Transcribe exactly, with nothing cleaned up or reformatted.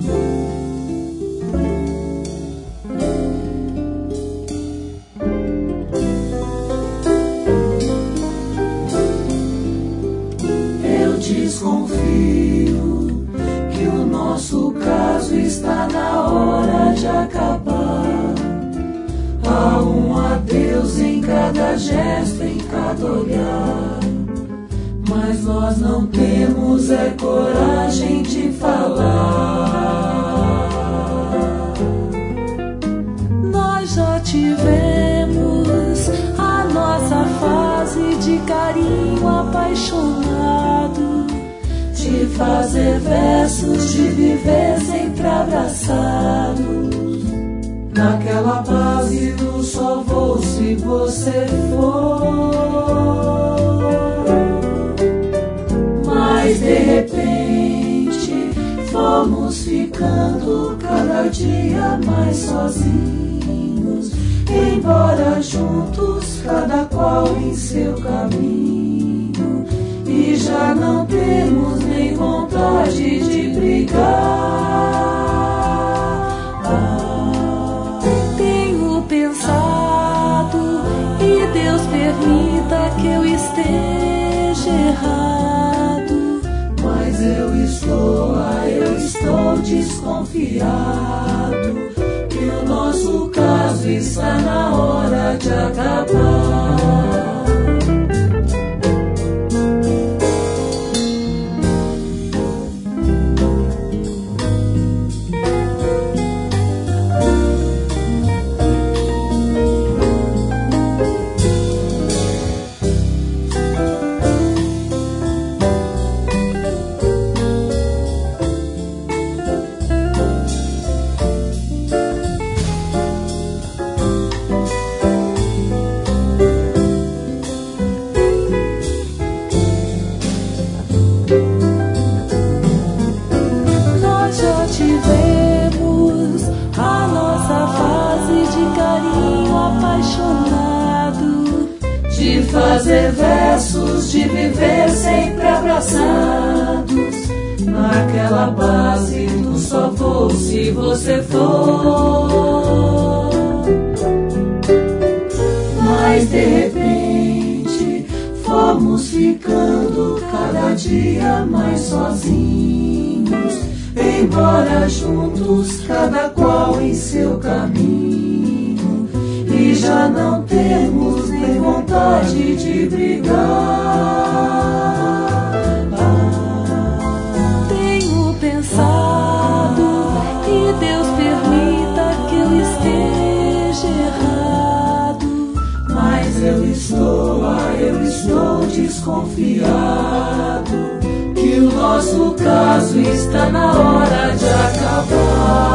Eu desconfio que o nosso caso está na hora de acabar. Há um adeus em cada gesto, em cada olhar, mas nós não temos é coragem de falar. Nós já tivemos a nossa fase de carinho apaixonado, de fazer versos, de viver sempre abraçados. Naquela base do só vou se você for. Mas de repente fomos ficando cada dia mais sozinhos, embora juntos, cada qual em seu caminho, e já não temos nem vontade de brigar. Pensado, e Deus permita que eu esteja errado, mas eu estou, ah, eu estou desconfiado que o nosso caso está na hora de acabar. Tivemos a nossa fase de carinho apaixonado, de fazer versos, de viver sempre abraçados, naquela base do só vou se você for. Mas de repente fomos ficando cada dia mais sozinhos, embora juntos, cada qual em seu caminho, e já não temos nem vontade de brigar. Ah, tenho pensado, e Deus permita que eu esteja errado, mas eu estou, ah, eu estou desconfiado que o nosso caso está na hora de acabar.